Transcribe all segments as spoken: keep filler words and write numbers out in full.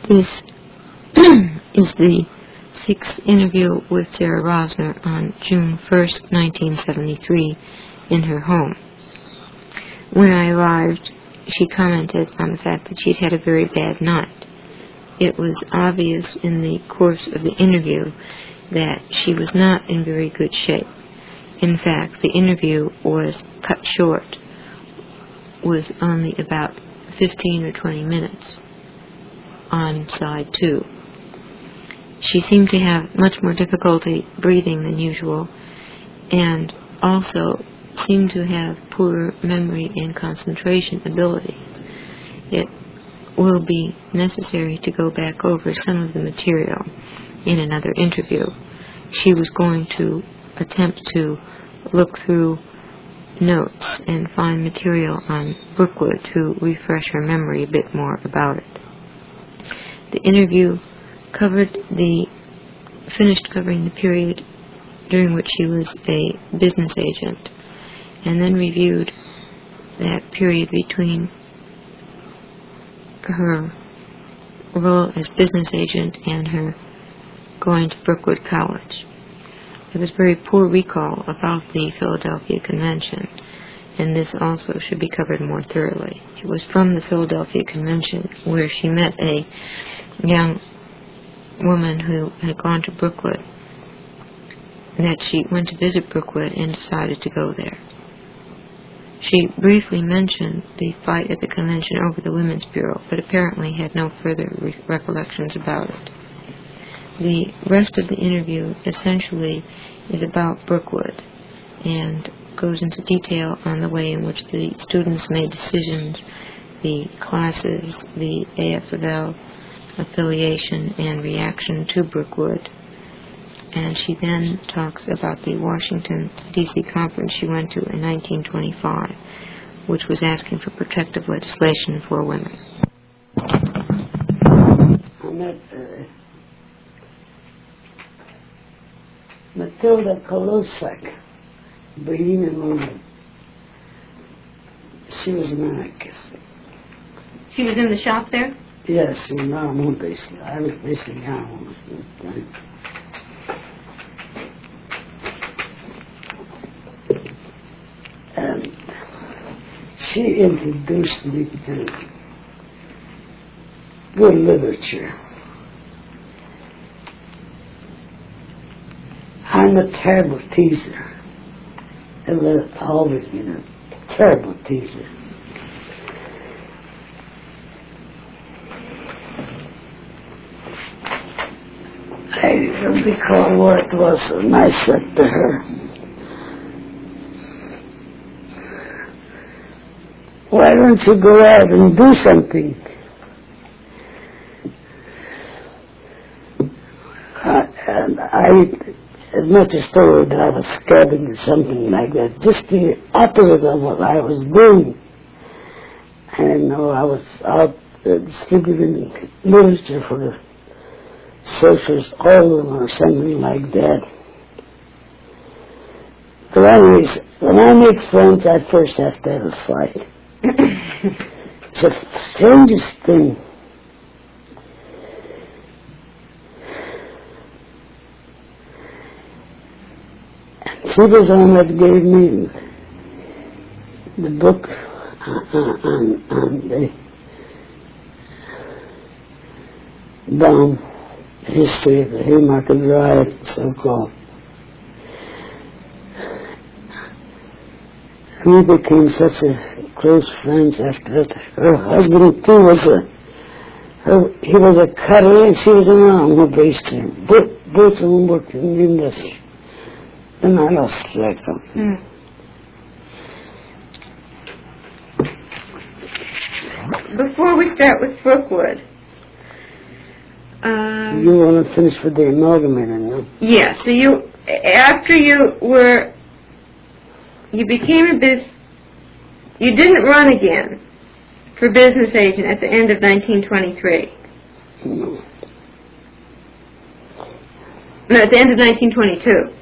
This is the sixth interview with Sarah Rosner on June first, nineteen seventy-three, in her home. When I arrived, she commented on the fact that she'd had a very bad night. It was obvious in the course of the interview that she was not in very good shape. In fact, the interview was cut short with only about fifteen or twenty minutes on side two. She seemed to have much more difficulty breathing than usual, and also seemed to have poor memory and concentration ability. It will be necessary to go back over some of the material in another interview. She was going to attempt to look through notes and find material on Brookwood to refresh her memory a bit more about it. The interview covered the, finished covering the period during which she was a business agent, and then reviewed that period between her role as business agent and her going to Brookwood College. There was very poor recall about the Philadelphia Convention, and this also should be covered more thoroughly. It was from the Philadelphia Convention where she met a young woman who had gone to Brookwood that she went to visit Brookwood and decided to go there. She briefly mentioned the fight at the convention over the Women's Bureau, but apparently had no further re- recollections about it. The rest of the interview essentially is about Brookwood and goes into detail on the way in which the students made decisions, the classes, the A F L affiliation and reaction to Brookwood. And she then talks about the Washington, D C conference she went to in nineteen twenty-five, which was asking for protective legislation for women. I met uh, Matilda Kolosak, Bohemian woman. She was an anarchist. She was in the shop there? Yes, she was not a woman, basically. I was basically not a woman. Right? And she introduced me to good literature. I'm a terrible teaser. I've always been a terrible teaser. I don't recall what it was, and I said to her, "Why don't you go out and do something?" Uh, and I, as much as told that I was scabbing or something like that, just the opposite of what I was doing. I didn't know I was out uh, distributing literature for the Socialist Organ or something like that. But anyways, when I make friends, I first have to have a fight. It's the strangest thing. And she was the one that gave me the book on, on, on the down history of the Haymarket Riot, so-called. We became such a close friends after that. Her husband too was a, her, he was a cutter and she was an armor baster. Both, both of them worked in the industry. Then I lost track of them. Hmm. Before we start with Brookwood, um, you want to finish with the amalgamator, no? Yeah, so you, after you were, you became a biz, you didn't run again for business agent at the end of nineteen twenty-three. No. No, at the end of nineteen twenty-two.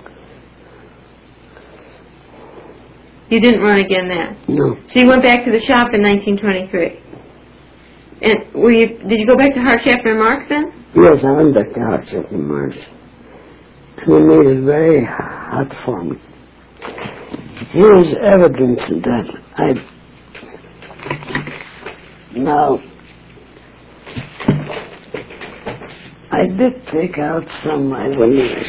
You didn't run again then? No. So you went back to the shop in nineteen twenty-three? And were you, did you go back to Hart Schaffner and Marks then? Yes, I went back to Hart Schaffner and Marks. And they made it very hot for me. Here's evidence of that. I now I did take out some souvenirs.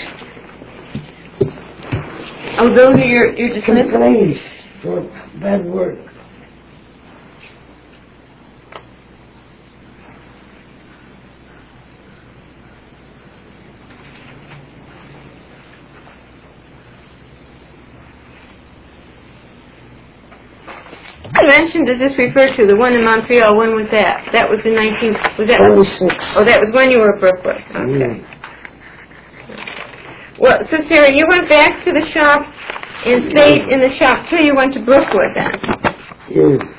Oh, those are your, your dismissals? Complaints for bad work. What convention does this refer to? The one in Montreal, when was that? That was in nineteen... Was that... twenty-six. Oh, that was when you were at Brookwood. Okay. Yeah. Well, so Sarah, you went back to the shop and stayed in the shop till you went to Brookwood then? Yeah.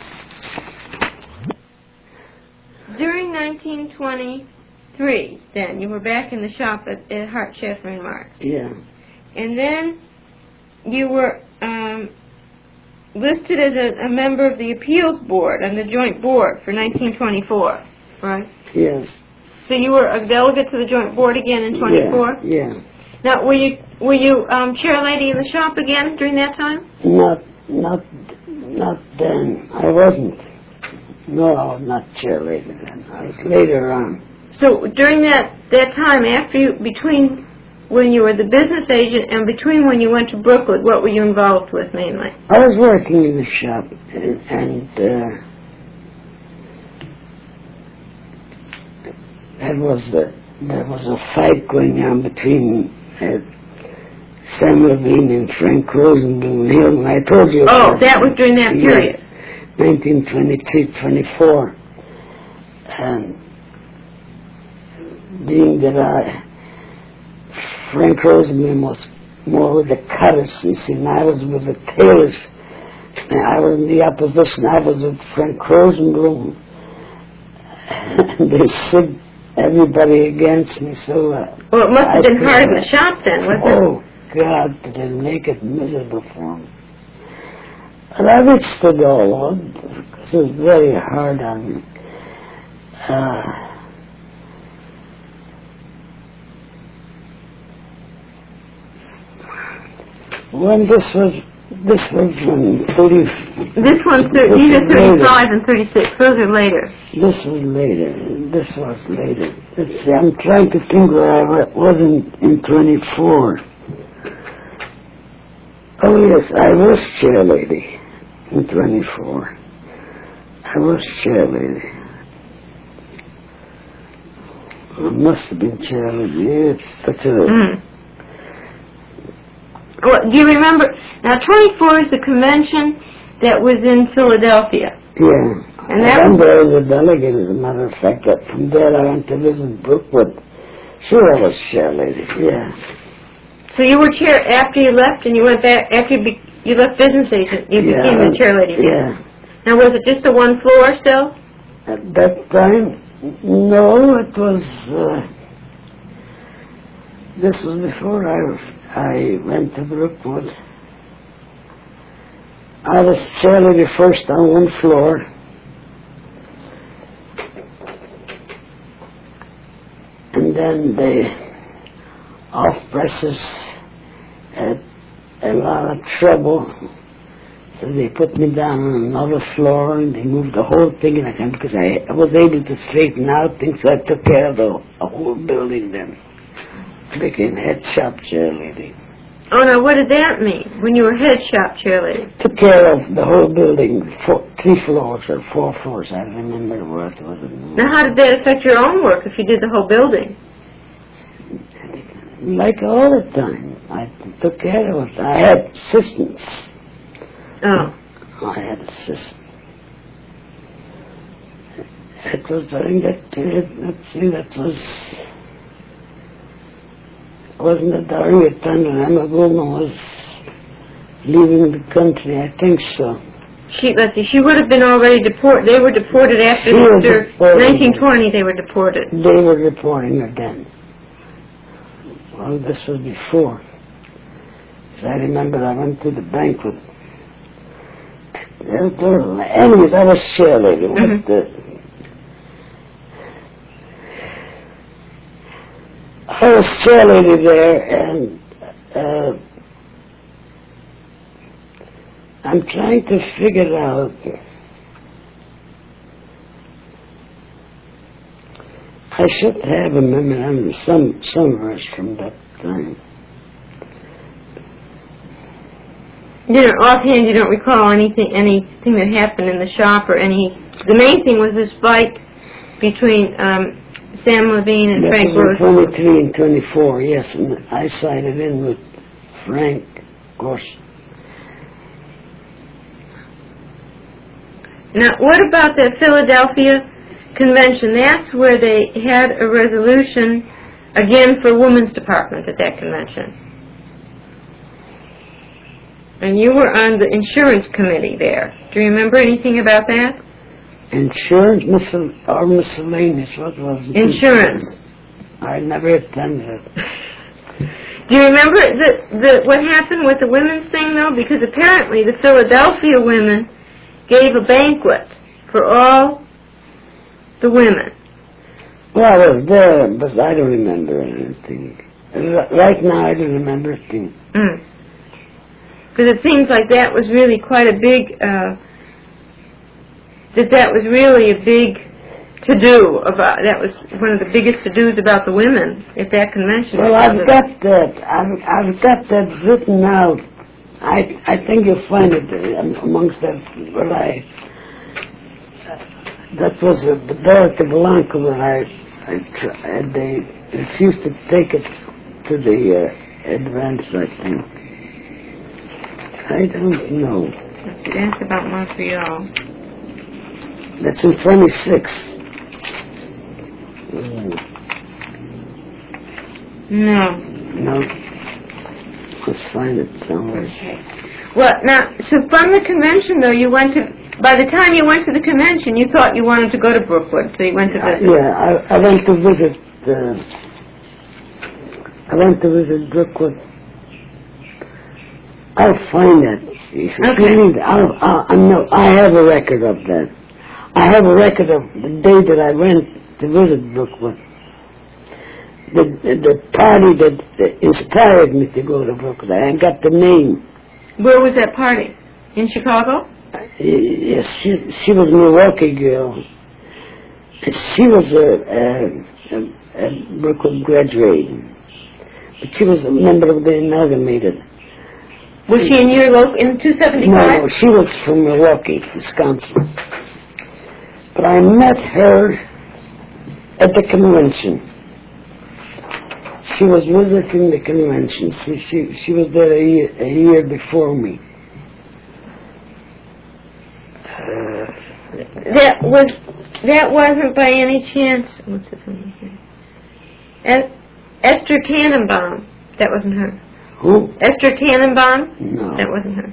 During nineteen twenty-three, then, you were back in the shop at, at Hart Schaffner and Marks. Yeah. And then you were... Um, listed as a, a member of the appeals board and the joint board for nineteen twenty-four, right? Yes. So you were a delegate to the joint board again in twenty-four? Yeah. Yeah. Now, were you were you um, chair lady in the shop again during that time? Not, not, not then. I wasn't. No, I was not chair lady then. I was later on. So during that that time, after you between when you were the business agent and between when you went to Brookwood, what were you involved with mainly? I was working in the shop, and, and uh, there was a there was a fight going on between uh, Sam Levine and Frank Rosenblum here. And I told you. Oh, that, that was during that period. Yeah, nineteen twenty-three, twenty-four, and being that I. Frank Rosenblum was more with the cutters, you see, and I was with the tailors. And I was in the opposition. I was with Frank Rosenblum. And they said everybody against me, so... Uh, well, it must have I been said, hard in the shop then, wasn't it? Oh, God, did it make it miserable for me. And I withstood it all, because it was very hard on me. Uh... When this was, this was when thirty... This one's, thir- these are thirty-five and thirty-six, those are later. This was later, this was later. Let's see, I'm trying to think where I was in, in twenty-four. Oh yes, I was chair lady in twenty-four. I was chair lady. I must have been chair lady. It's such a... Mm. Well, do you remember, now twenty-four is the convention that was in Philadelphia. Yeah. And I that was... remember as a delegate, as a matter of fact, that from there I went to visit Brookwood. Sure, I was chair lady, yeah. So you were chair after you left and you went back, after you, be, you left business agent, you yeah, became the chair lady again. Yeah. Now was it just the one floor still? At that time, no, it was, uh, this was before I... I went to Brookwood. I was chair lady first on one floor. And then the off-presses had a lot of trouble. So they put me down on another floor and they moved the whole thing in again because I, I was able to straighten out things, so I took care of the, the whole building then. Became head shop chair lady. Oh, now what did that mean, when you were head shop chair lady? Took care of the whole building, four, three floors or four floors, I remember what it was. Now how did that affect your own work if you did the whole building? Like all the time, I took care of it. I had assistants. Oh. I had assistants. It was during that period, let's see, that was... Wasn't it during the time when Emma Goldman was leaving the country? I think so. She, let's see, she would have been already deported. They were deported after nineteen twenty. They were deported. They were deporting her then. Well, this was before. So I remember I went to the banquet. Anyways, I was chair lady. Mm-hmm. The, whole cheerleader there, and uh, I'm trying to figure out. I should have a memorandum, some summers from that time. You know, offhand, you don't recall anything, anything that happened in the shop, or any. The main thing was this fight between um, Sam Levine and that Frank was Rose. twenty-three and twenty-four, yes, and I sided in with Frank, of course. Now, what about that Philadelphia convention? That's where they had a resolution, again, for women's department at that convention. And you were on the insurance committee there. Do you remember anything about that? Insurance miscel- or miscellaneous, what was it? Insurance. I never attended it. Do you remember the, the, what happened with the women's thing, though? Because apparently the Philadelphia women gave a banquet for all the women. Well, I was there, but I don't remember anything. Right now, I don't remember a thing. Mm. Because it seems like that was really quite a big, uh, that that was really a big to-do about, that was one of the biggest to-dos about the women at that convention. Well, I've got that, I've, I've got that written out. I I think you'll find it amongst that, what I, that was a, the Barrack of Blanca where I, I tried, they refused to take it to the uh, advance, I think. I don't know. That's about Montreal. That's in twenty-six. Mm. No. No. Let's find it somewhere. Okay. Well, now, so from the convention, though, you went to, by the time you went to the convention, you thought you wanted to go to Brookwood, so you went to visit. Uh, yeah, I, I went to visit, uh, I went to visit Brookwood. I'll find that. If Okay. you need, I'll, I'll, I know, I have a record of that. I have a record of the day that I went to visit Brookwood. The, the, the party that, that inspired me to go to Brookwood. I got the name. Where was that party? In Chicago? Uh, yes, she, she was a Milwaukee girl. She was a, a, a, a Brookwood graduate. But she was a member of the Amalgamated. Was she in your local, in two seventy-five? No, she was from Milwaukee, Wisconsin. But I met her at the convention. She was visiting the convention. She, she, she was there a year, a year before me. Uh, That was, that wasn't by any chance, what's his name? Es- Esther Tannenbaum. That wasn't her. who? Esther Tannenbaum? No. That wasn't her.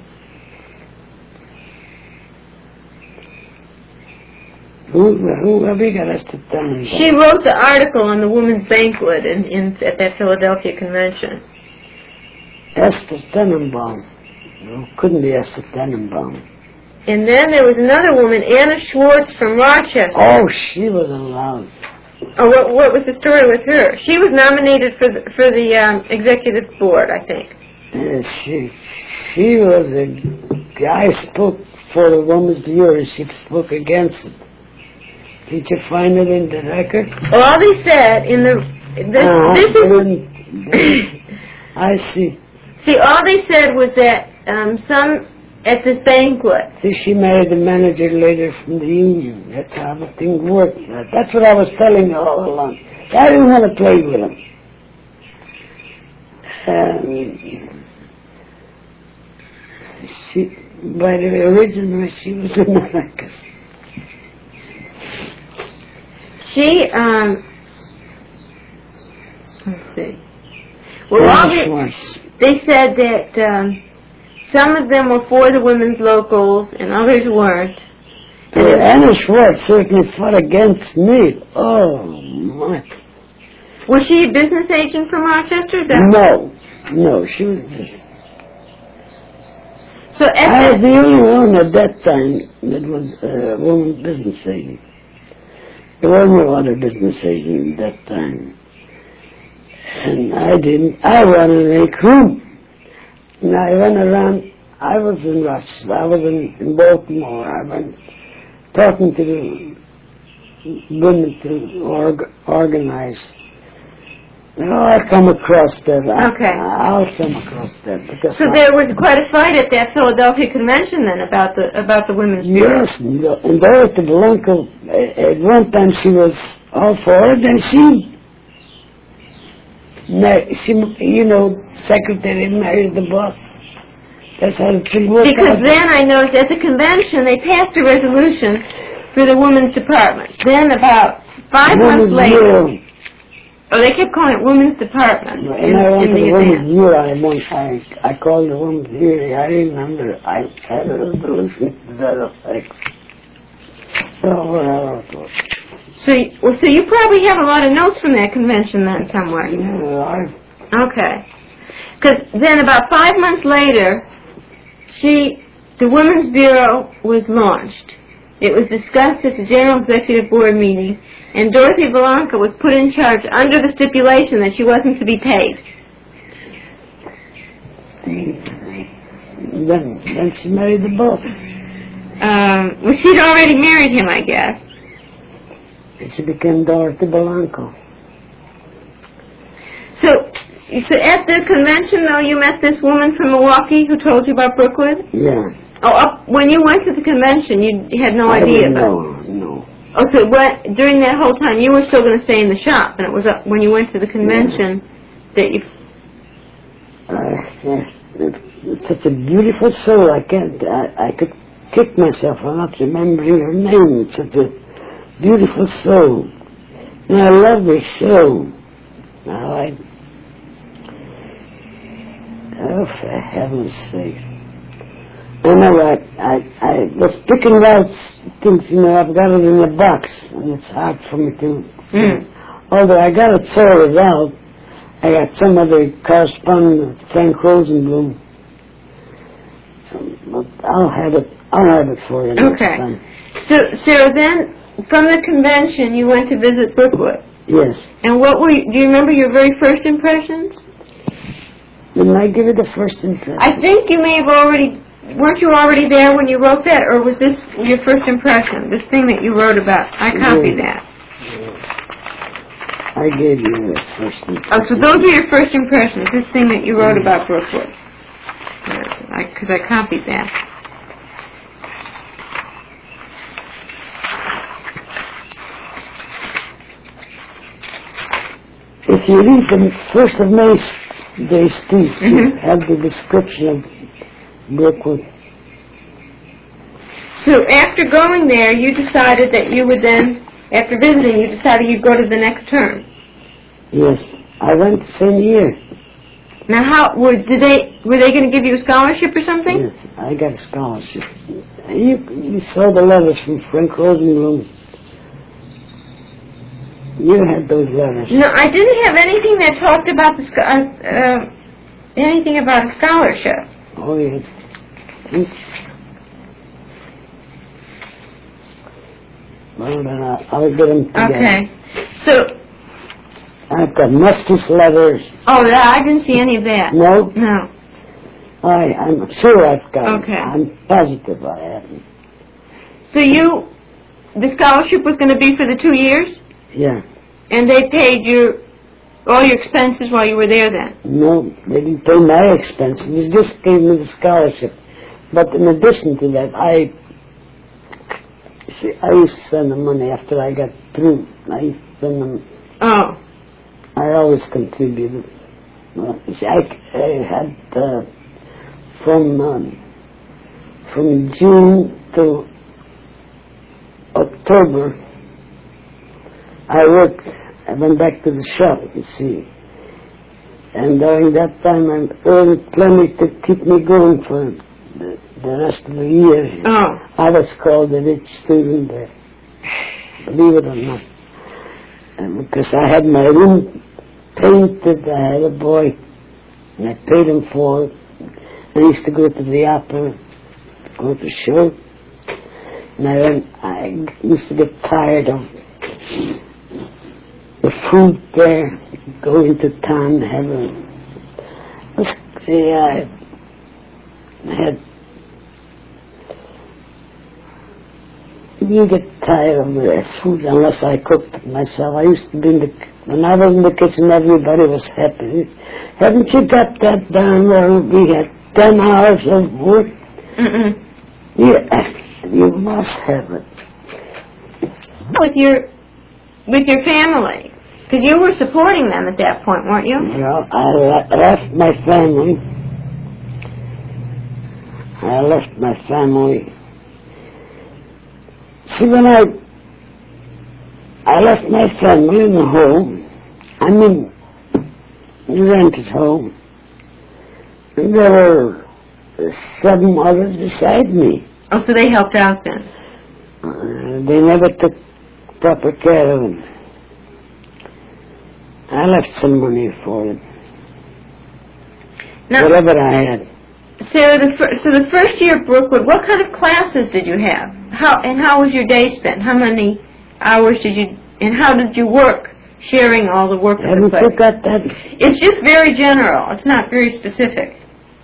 Who, who have we got us to tell? She wrote the article on the women's banquet in, in at that Philadelphia convention. Esther Tannenbaum. No, couldn't be Esther Tannenbaum. And then there was another woman, Anna Schwartz from Rochester. Oh, she was allowed. Oh, what, what was the story with her? She was nominated for the, for the um, executive board, I think. Uh, she, she was a guy spoke for the Women's Bureau. She spoke against it. Did you find it in the record? All they said in the this, Uh-huh. this is Then- I see. see all they said was that um, some at this banquet. See, she married the manager later from the union. That's how the thing worked. That's what I was telling you all along. I didn't want to play with him. Um, she, by the way, originally she was an anarchist. She um let's see. Well, all they, Schwartz. they said that um, some of them were for the women's locals and others weren't. And Well, it- Anna Schwartz certainly fought against me. Oh, my. was she a business agent from Rochester? Is that No, no, she was just... So at I was that, the only one at that time that was a woman business agent. There was no other business agent at that time. And I didn't. I wanted to make room. And I went around. I was in Rochester. I was in, in Baltimore. I went talking to the women to org, organize. Oh, I'll come across that. Okay. I'll come across that because. So I, there was quite a fight at that Philadelphia convention then about the about the women's bureau. Yes, and Dorothy Blanco. At one time she was all for it, and she. She, you know, secretary married the boss. That's how it should work Because out. then I noticed at the convention they passed a resolution for the women's department. Then about five Women's months later, Bureau. oh, they kept calling it women's department And in, I went in to the the women's event. bureau. I, went, I, I called the women's bureau. I remember I had a resolution to that effect. So, whatever it was. So, you- well, so you probably have a lot of notes from that convention then somewhere. Yeah, I, Okay. Because then about five months later, she, the Women's Bureau was launched. It was discussed at the General Executive Board meeting, and Dorothy Blanco was put in charge under the stipulation that she wasn't to be paid. then, then she married the boss. Um, well, she'd already married him, I guess. And she became Dorothy Blanco. So, so at the convention, though, you met this woman from Milwaukee who told you about Brookwood? Yeah. Oh, up, when you went to the convention, you had no I idea didn't about it? know, no. Oh, so what, during that whole time, you were still going to stay in the shop, and it was up when you went to the convention that you... Uh, yeah. It, it's such a beautiful soul. I can't, I, I could kick myself for not remembering her name. It's such a beautiful soul. And I love her so. Now I... Oh, for heaven's sake. I know I, I, I was picking out things, you know, I've got it in a box, and it's hard for me to... Mm. Although I got it sorted out, I got some other correspondence with Frank Rosenblum. So, but I'll have it, I'll have it for you next Okay. time. So, Sarah, then, from the convention, you went to visit Brookwood. Yes. And what were you, do you remember your very first impressions? Didn't I give you the first impression? I think you may have already, weren't you already there when you wrote that, or was this your first impression, this thing that you wrote about? I copied Yeah. that. I gave you the first impression. Oh, so those were your first impressions, this thing that you wrote about Brookwood. Because I, I copied that. If you read the first of May's Day speech, you Mhm. have the description of Brookwood. So after going there, you decided that you would then, after visiting, you decided you'd go to the next term. Yes. I went the same year. Now, how were did they were they going to give you a scholarship or something? Yes, I got a scholarship. You, you saw the letters from Frank Rosenblum. You had those letters. No, I didn't have anything that talked about the scho- uh, uh, anything about a scholarship. Oh, yes. Hmm. Well, then I, I'll get them together. Okay. So, I've got Musty's letters. oh, yeah, I didn't see any of that. No? No. I, I'm sure I've got them. Okay. I'm positive I have them. So you, the scholarship was going to be for the two years, Yeah. and they paid you all your expenses while you were there then. No, they didn't pay my expenses. They just gave me the scholarship. But in addition to that, I... See, I used to send them money after I got through. I used to send them... Oh. I always contributed. Uh, see, I, I had uh, from um, from June to October. I worked. I went back to the shop. You see, and during that time, I earned plenty to keep me going for the, the rest of the year. Oh. I was called a rich student there. Believe it or not. And because I had my room painted, I had a boy, and I paid him for it. I used to go to the opera, go to show, and I went, I used to get tired of the food there, go into town, have a, yeah, I had, you get tired of the food unless I cooked it myself. I used to be in the, when I was in the kitchen, everybody was happy. Haven't you got that down where we had ten hours of work? Mm-mm. Yeah, you must have it. With your, with your family, because you were supporting them at that point, weren't you? Well, I le- left my family. I left my family. See, when I, I left my family in the home, I mean, rented home, and there were seven others beside me. Oh, so they helped out then? Uh, they never took proper care of them. I left some money for them. Now, whatever I had. Sarah, the fir- so the first year at Brookwood, what kind of classes did you have? How and how was your day spent? How many hours did you, and how did you work, sharing all the work of the Haven't place? you got that? It's just very general. It's not very specific.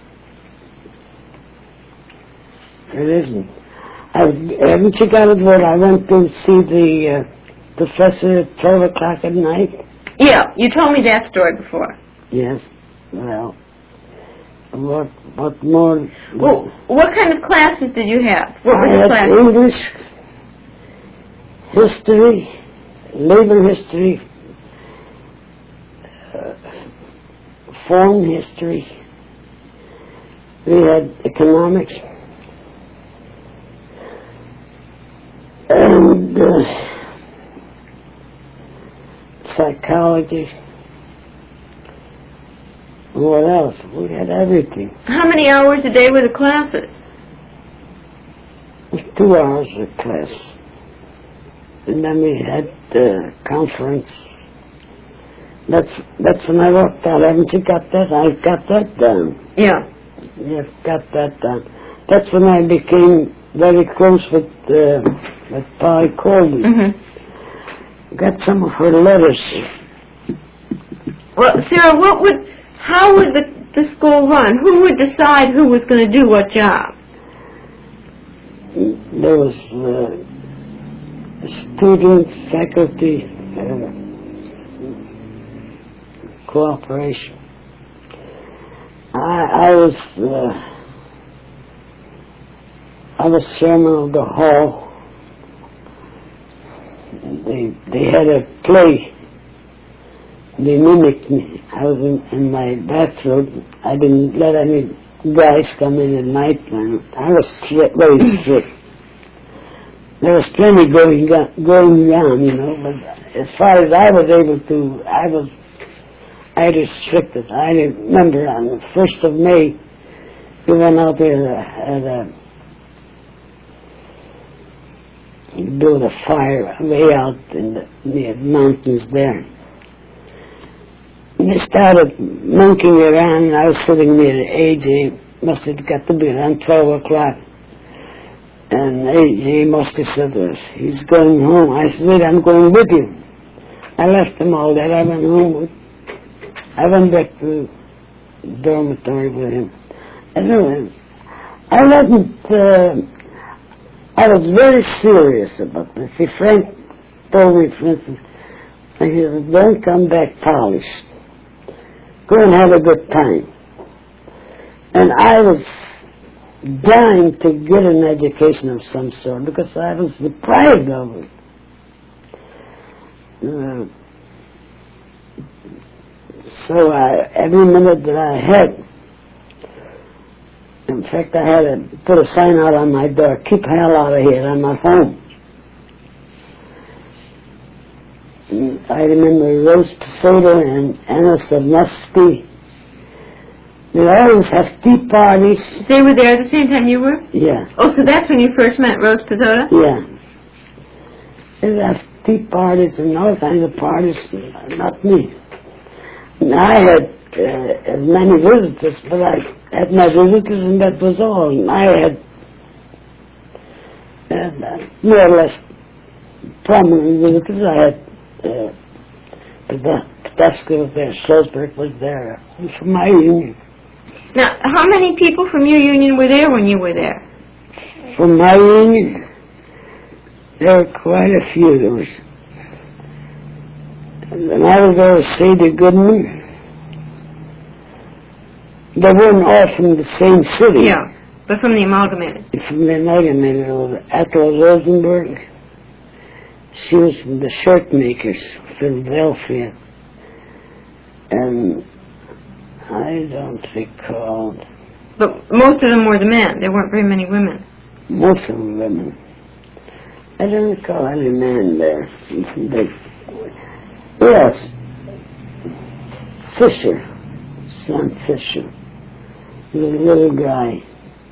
It isn't. I, haven't you got it where I went to see the uh, professor at twelve o'clock at night? Yeah, you told me that story before. Yes. Well, what what more? Well, what kind of classes did you have? What were I the had classes? English, history, labor history, uh, foreign history. We had economics. And uh, psychology. What else? We had everything. How many hours a day were the classes? Two hours a class. And then we had the conference. That's that's when I worked out. Haven't you got that? I got that done. Yeah. You've got that done. That's when I became very close with uh, with Polly Colby. Mm-hmm. Got some of her letters. Well, Sarah, what would, how would the, the school run? Who would decide who was going to do what job? There was uh, student, faculty, uh, cooperation. I, I was uh, I was chairman of the hall. They they had a play. They mimicked me. I was in, in my bathroom. I didn't let any guys come in at night time. I was strict, very strict. There was plenty going on, going on, you know, but as far as I was able to, I was, I restricted. I remember on the first of May, we went out there at a, build a fire way out in the, near the mountains there. And they started monkeying around, and I was sitting near A J. Must have got to be around twelve o'clock. And A J must have said, well, he's going home. I said, wait, I'm going with you. I left them all there. I went home with, I went back to the dormitory with him. I don't know, I wasn't, uh, I was very serious about this. See, Frank told me, for instance, and he said, don't come back polished. Go and have a good time. And I was dying to get an education of some sort because I was deprived of it. Uh, so I, every minute that I had, in fact, I had to put a sign out on my door, keep hell out of here, I'm at home. And I remember Rose Posada and Anna Sadnowski. They always have tea parties. They were there at the same time you were? Yeah. Oh, so that's when you first met Rose Posada? Yeah. They have tea parties and all kinds of parties, not me. And I had uh, as many visitors, but I had my visitors and that was all. And I had uh, more or less prominent visitors. I had uh, Staska was there, Schlossberg was there, from my union. Now, how many people from your union were there when you were there? From my union, there were quite a few. There was, when I was there with Sadie Goodman, they weren't all from the same city. Yeah, but from the Amalgamated. From the Amalgamated, was Ethel Rosenberg. She was from the shirt makers, Philadelphia. And I don't recall. But most of them were the men. There weren't very many women. Most of them women. I don't recall any men there. The, yes. Fisher. Son Fisher. The little guy.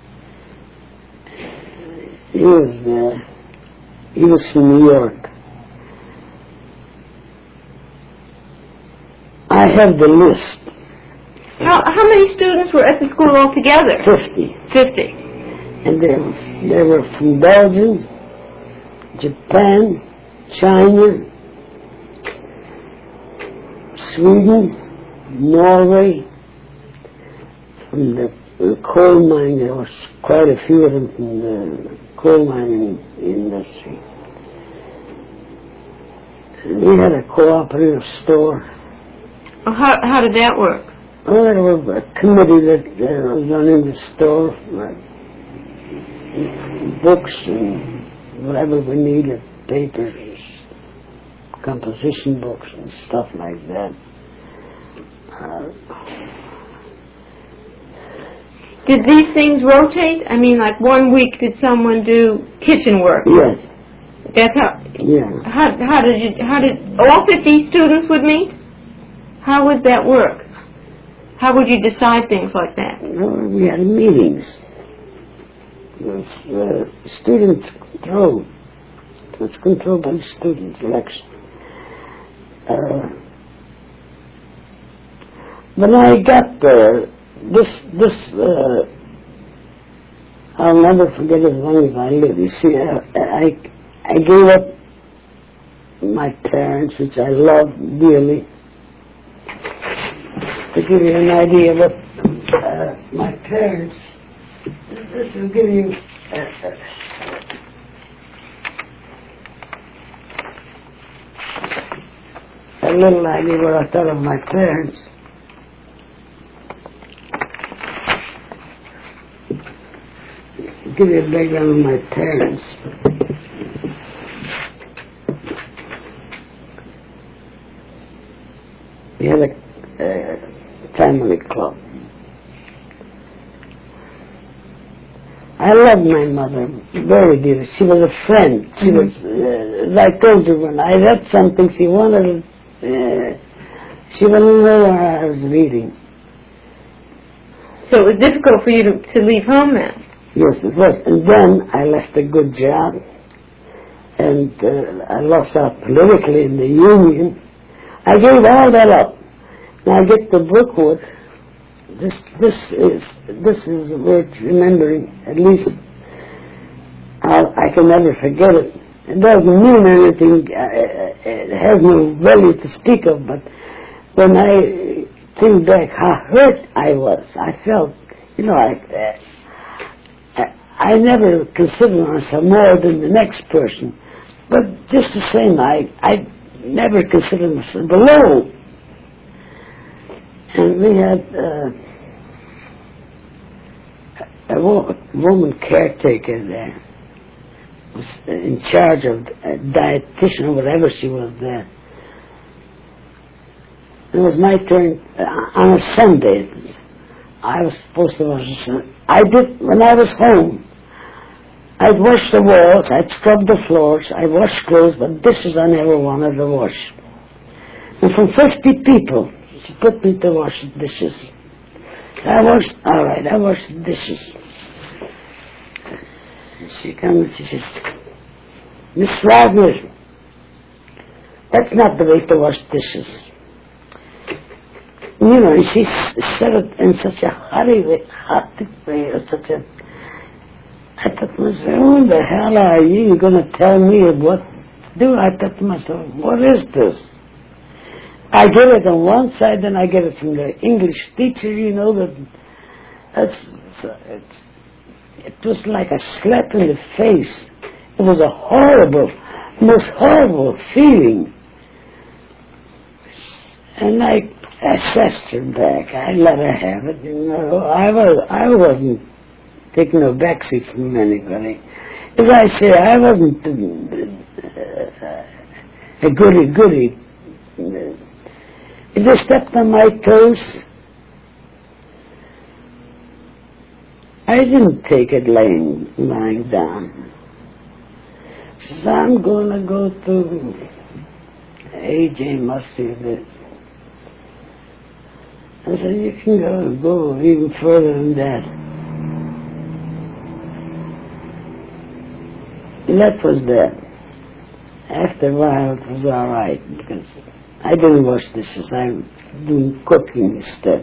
He was there. He was from New York. I have the list. How, how many students were at the school altogether? Fifty. Fifty. And they, they were from Belgium, Japan, China, Sweden, Norway. From the, the coal mine, there was quite a few of them from the coal mining industry. And we had a cooperative store. Well, how, how did that work? Well, there was a committee that uh, was running the store, like books and whatever we needed, papers, composition books and stuff like that. Uh, Did these things rotate? I mean, like one week did someone do kitchen work? yes. That's how. Yeah. How, how did you? How did all fifty students would meet? How would that work? How would you decide things like that? Well, we had meetings. With uh, student control. It's controlled by the student election. Uh, when I got there, this, this, uh, I'll never forget as long as I live. You see, I, I, I gave up my parents, which I loved dearly. To give you an idea of uh, my parents, this will give you uh, a little idea what I thought of my parents. Give you a background of my parents. We had a uh, family club. I loved my mother very dearly. She was a friend. She mm-hmm. was, uh, as I told you, when I read something, she wanted, uh, she wanted to know what I was reading. So it was difficult for you to, to leave home then? Yes, it was. And then I left a good job, and uh, I lost out politically in the union. I gave all that up. Now I get to Brookwood. This, this is this is worth remembering. At least I'll, I can never forget it. It doesn't mean anything. Uh, it has no value to speak of. But when I think back how hurt I was, I felt, you know, I uh, I, I never considered myself more than the next person. But just the same, I I never considered myself below. And we had uh, a wo- woman caretaker there, was in charge of a dietitian or whatever she was there. It was my turn uh, on a Sunday. I was supposed to wash the I did, when I was home, I'd wash the walls, I'd scrub the floors, I'd wash clothes, but dishes I never wanted to wash. And from fifty people, she put me to wash the dishes. I washed, all right, I washed the dishes. And she comes and she says, Miss Rosner, that's not the way to wash dishes. You know, and she said it in such a hurry way, hot way, or such a... I thought to myself, who the hell are you? You're going to tell me what to do? I thought to myself, what is this? I get it on one side, and I get it from the English teacher, you know, that it's, it's, it was like a slap in the face. It was a horrible, most horrible feeling. And I assessed her back. I let her have it, you know. I, was, I wasn't taking a backseat from anybody. As I say, I wasn't uh, a goody-goody. If they stepped on my toes, I didn't take it lying, lying down. She said, I'm going to go to A J Mustard. I said, you can go, go even further than that. And that was that. After a while, it was all right, because I didn't wash dishes. I was doing cooking instead.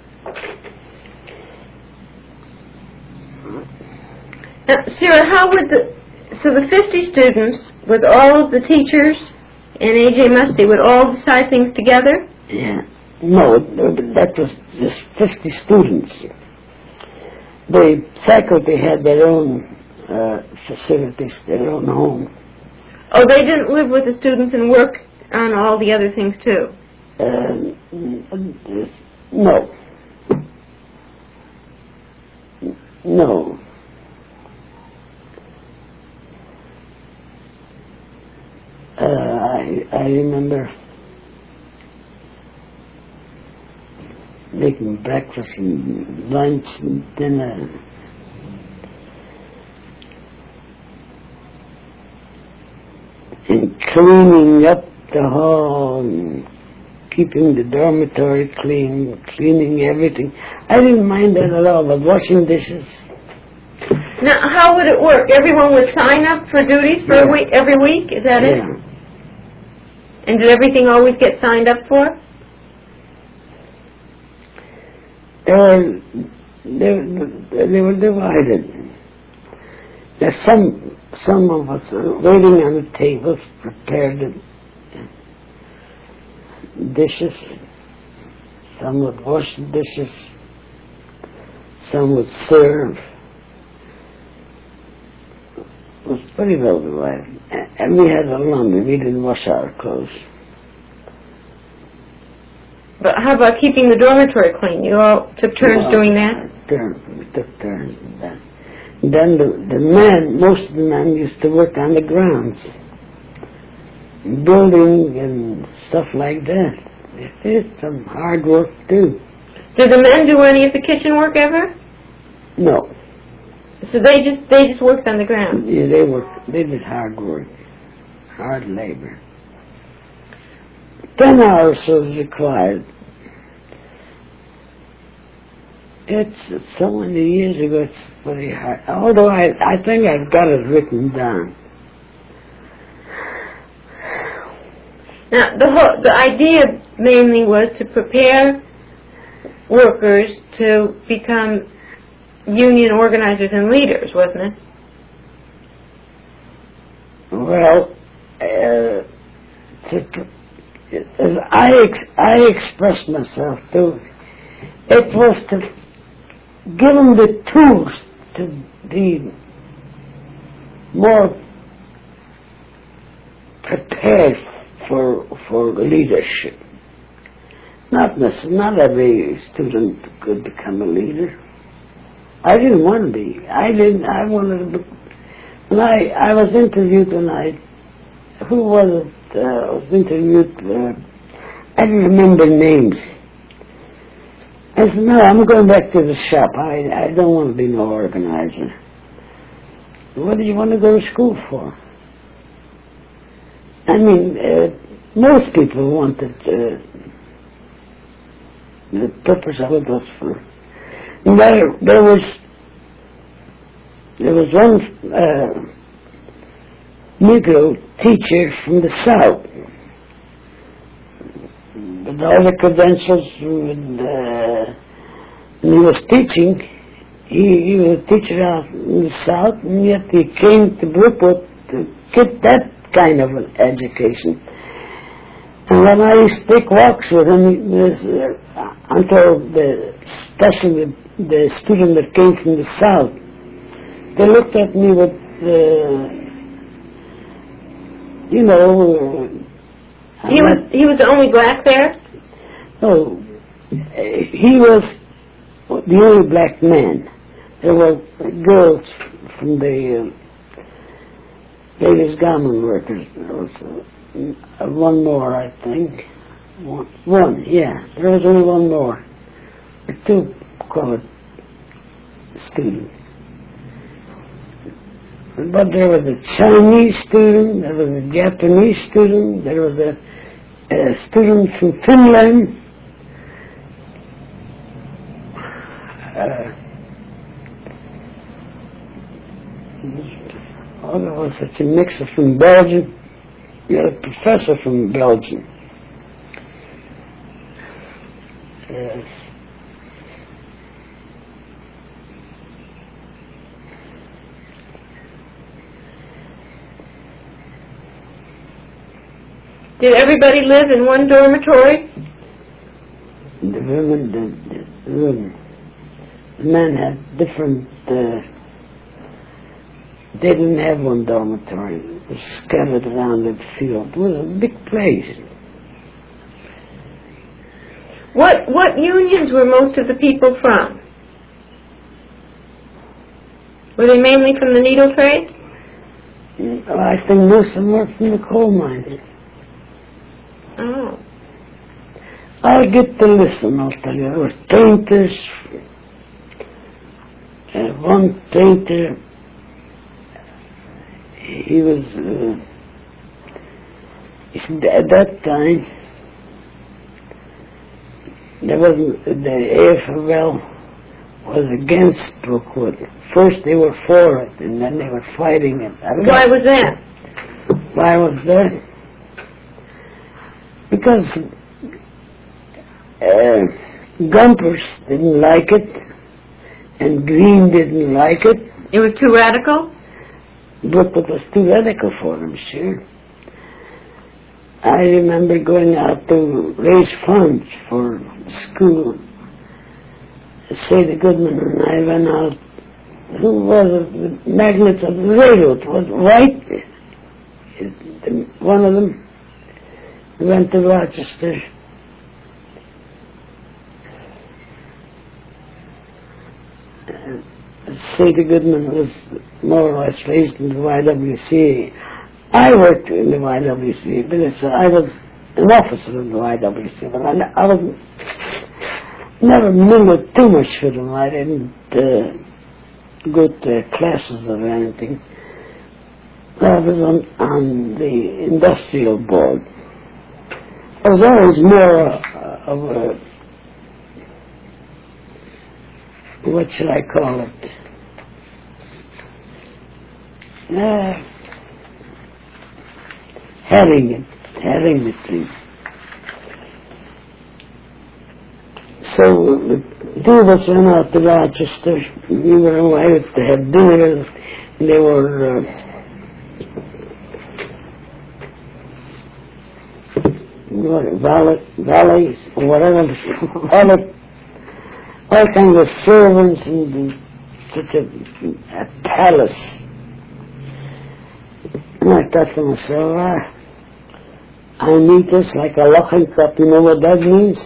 Now, Sarah, how would the, so the fifty students, with all of the teachers and A J Musty, would all decide things together? Yeah. No, that was just fifty students. The faculty had their own uh, facilities, their own home. Oh, they didn't live with the students and work on all the other things too? Uh, no. No. Uh, I, I remember making breakfast and lunch and dinner. And cleaning up the hall and keeping the dormitory clean, cleaning everything. I didn't mind that at all, but washing dishes. Now, how would it work? Everyone would sign up for duties for Yeah. a week, every week? Is that Yeah. it? And did everything always get signed up for? They were, they, they were divided. There's some, some of us waiting on the tables, prepared the dishes. Some would wash the dishes. Some would serve. It was pretty well divided. And we had a laundry. We didn't wash our clothes. But how about keeping the dormitory clean? You all took turns Well, doing that? Turn, we took turns in that. Then the, the men, most of the men used to work on the grounds, building and stuff like that. They did some hard work too. Did the men do any of the kitchen work ever? No. So they just they just worked on the ground. Yeah, they worked. They did hard work, hard labor. Ten hours was required. It's, it's so many years ago. It's pretty hard. Although I I think I've got it written down. Now the whole the idea mainly was to prepare workers to become union organizers and leaders, wasn't it? Well, uh, to, as I ex, I expressed myself too. It was to give them the tools to be more prepared for for leadership. Not necessarily, not every student could become a leader. I didn't want to be. I didn't. I wanted to be. When I I was interviewed, and I who was it? Uh, I was interviewed. Uh, I didn't remember names. I said, no, I'm going back to the shop. I I don't want to be no organizer. What do you want to go to school for? I mean, uh, most people wanted. Uh, the purpose of it was for. And there, there was. There was one uh, Negro teacher from the South. With all the credentials, and, uh, and he was teaching. He, he was a teacher out in the South, and yet he came to Brookwood to get that kind of an education. And when I used to take walks with him, this, uh, until the, especially the, the student that came from the south, they looked at me with, uh, you know. Uh, He was he was the only black there? No, he was the only black man. There were girls from the uh, ladies' garment workers. There was uh, one more, I think. One, one, yeah. There was only one more. Two colored students. But there was a Chinese student, there was a Japanese student, there was a, a student from Finland. Uh, oh, there was such a mixer from Belgium. You had a professor from Belgium. Uh, Did everybody live in one dormitory? The women, the, the women, the men had different, uh, they didn't have one dormitory. It was scattered around the field. It was a big place. What what unions were most of the people from? Were they mainly from the needle trade? Well, I think most of them were from the coal mines. Oh. I'll get the list and I'll tell you. There were painters, uh, one painter, he was, uh, at that time, there wasn't, the A F L L was against Brookwood. First they were for it, and then they were fighting it. Why was that? Why was that? Because uh, Gumpers didn't like it, and Green didn't like it. It was too radical? Brookwood was too radical for them, sure. I remember going out to raise funds for school. Sadie Goodman and I went out. Who was it? The magnates of the railroad. It was White. One of them. We went to Rochester. Uh, Sadie Goodman was more or less raised in the Y W C A. I worked in the Y W C A, but it's, uh, I was an officer in the Y W C A, but I, I was never mingled too much with them. I didn't uh, go to classes or anything. I was on, on the industrial board. I was always more uh, of a, what should I call it? Uh, having it, having the thing. So the two of us went out to Rochester. We were invited to have dinner, and they were uh, valet, valets, or whatever, valet, all kinds of servants and such a, a palace. And I thought to myself, ah, I need this like a locking cup, you know what that means?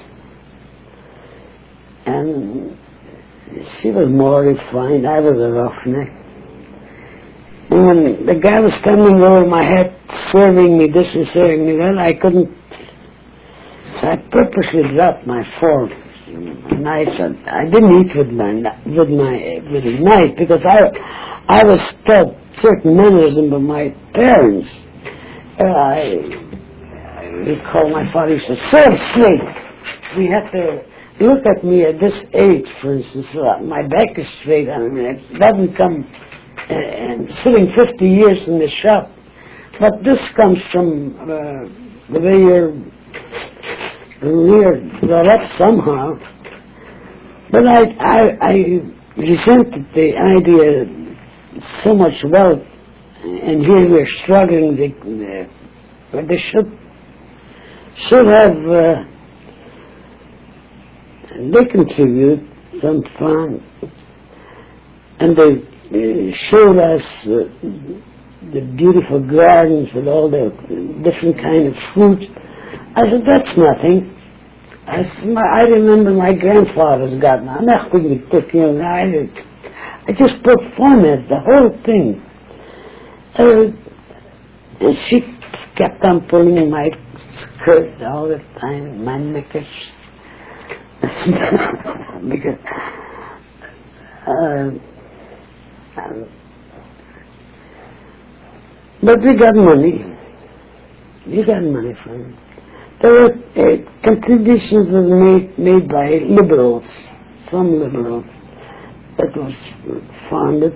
And she was more refined, I was a roughneck. And when the guy was standing over my head, serving me this and serving me that, I couldn't. So I purposely dropped my fork, knife. I didn't eat with my with my with a knife because I I was taught certain mannerism by my parents. Uh, I, I recall my father used to serve straight. We had to look at me at this age, for instance. Uh, my back is straight. I mean, it doesn't come. Uh, and sitting fifty years in the shop, but this comes from uh, the way you're reared, brought up somehow. But I, I, I resented the idea so much wealth, and here we're struggling. The, the, but they should should have, uh, they contribute some fun, and they uh, showed us uh, the beautiful gardens with all the different kind of fruit. I said, that's nothing. I, said, my, I remember my grandfather's garden. I'm not going to be cooking. I, I just put fun at the whole thing. Uh, and she kept on pulling my skirt all the time, my knickers. because, uh, um, but we got money. We got money from it. There were uh, contributions was made, made by liberals, some liberals, that was founded.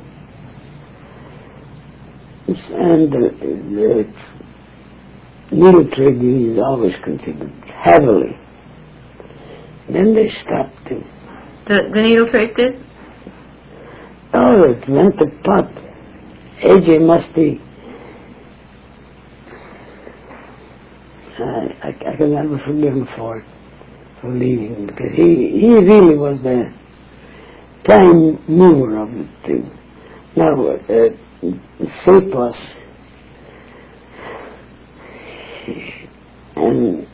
And the, the needle trade unions always contributed heavily. Then they stopped it. The, the needle trade did? Oh, it went to pot. A J Musty, I, I, I can never forgive him for it, for leaving, because he, he really was the prime mover of the thing. Now, uh, Cepos, and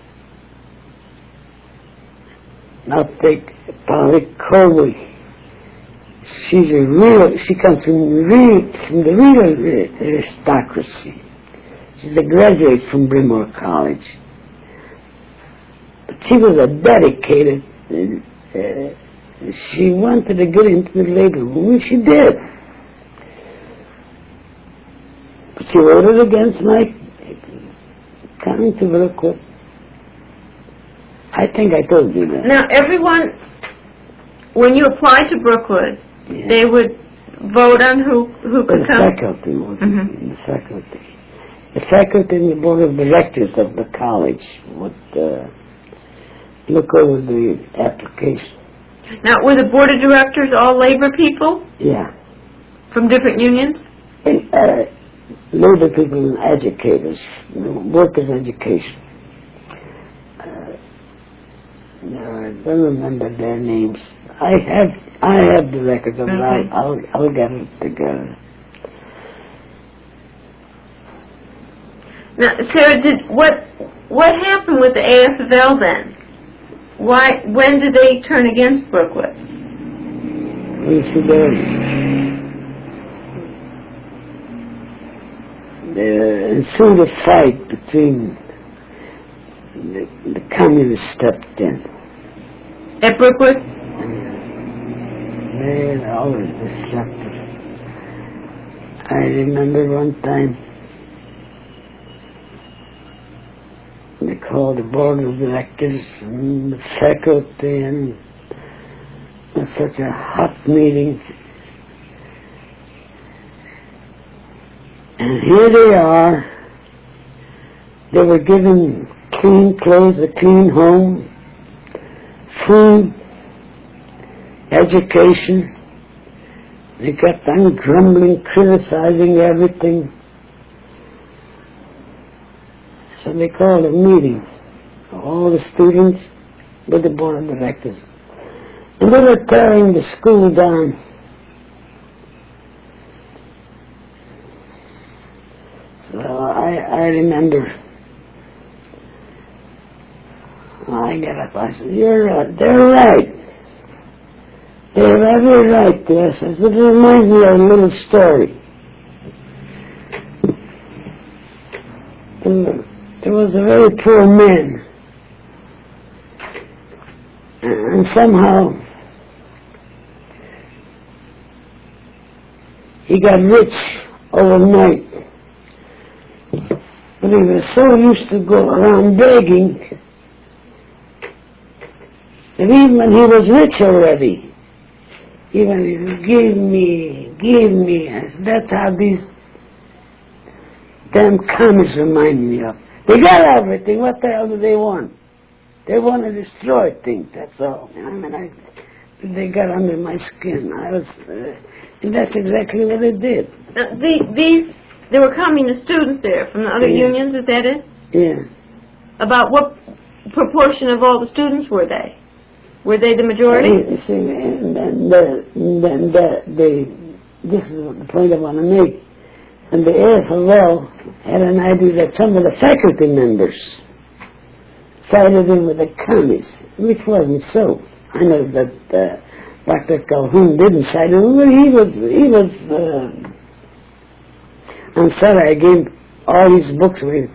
now take Polly Colby. She's a real, she comes from, real, from the real aristocracy. She's a graduate from Bryn Mawr College. But she was a dedicated, uh, she wanted to get into the labor movement, and she did. But she voted against my coming to Brookwood. I think I told you that. Now, everyone, when you applied to Brookwood, yeah. they would vote on who, who could the come? Faculty, Mm-hmm. the faculty. The faculty and the board of directors of the college would uh, look over the application. Now, were the board of directors all labor people? Yeah. From different unions? And, uh, labor people and educators, workers' education. Uh, no, I don't remember their names. I have I have the records of it. Okay. I'll, I'll, I'll get it together. Now, Sarah, did what what happened with the A F of L then? Why? When did they turn against Brookwood? You see, there, there ensued a fight between the, the communists stepped in. At Brookwood? They were always destructive. I remember one time they called the board of directors and the faculty, and it was such a hot meeting. And here they are. They were given clean clothes, a clean home, food, education. They kept on grumbling, criticizing everything. So they called a meeting of all the students with the board of directors. And they were tearing the school down. So I, I remember, I got up, I said, you're right, they're right. They're very right, yes. I said, it reminds me of a little story. And there was a very poor man, and somehow he got rich overnight. But he was so used to go around begging that even when he was rich already, even he would give me, give me, and that's how these damn commies remind me of. They got everything. What the hell do they want? They want to destroy things. That's all. I mean, I, they got under my skin. I was, uh, and that's exactly what they did. Now, the, these, there were communist students there from the other Yeah. unions. Is that it? Yeah. About what proportion of all the students were they? Were they the majority? You see, and, and, the, and the, the, this is the point I want to make. And the A F L L had an idea that some of the faculty members sided in with the commies, which wasn't so. I know that uh, Doctor Calhoun didn't side in, but he was, he was, uh, I'm sorry, I gave all these books with,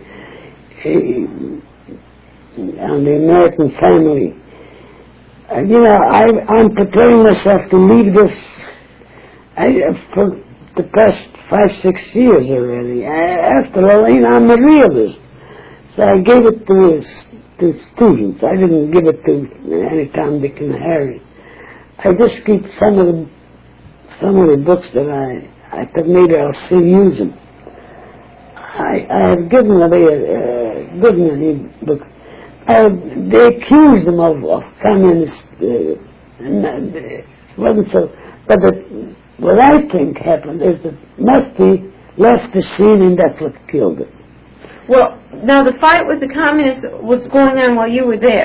uh, on the American family. Uh, you know, I, I'm preparing myself to leave this I, uh, for the past five, six years already. I, after all, you know, I'm a realist. So I gave it to, to students. I didn't give it to any Tom, Dick, and Harry. I just keep some of the, some of the books that I, I thought maybe I'll still use them. I, I have given away a, a good many books. Uh, they accused them of, of communist, uh, and uh, it wasn't so, but the, what I think happened is that Musty left the scene and that's what killed it. Well, now the fight with the communists was going on while you were there.